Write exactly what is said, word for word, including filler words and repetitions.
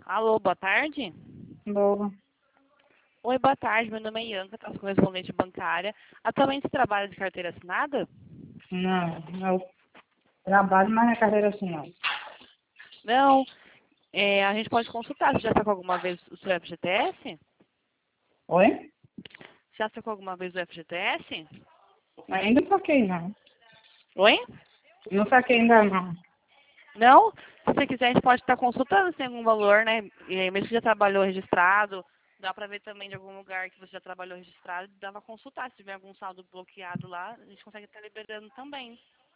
Alô, boa tarde. Boa. Oi, boa tarde. Meu nome é Ianca, trabalho correspondente bancária. Atualmente você trabalha de carteira assinada? Não, eu trabalho, mas na carreira assim não. Não. É, a gente pode consultar. Você já sacou alguma vez o seu F G T S? Oi? Já sacou alguma vez o F G T S? Ainda não saquei não. Oi? Não saquei ainda não. Não? Se você quiser, a gente pode estar consultando se tem algum valor, né? E aí, mesmo que já trabalhou registrado, dá pra ver também de algum lugar que você já trabalhou registrado, dá pra consultar. Se tiver algum saldo bloqueado lá, a gente consegue estar liberando também.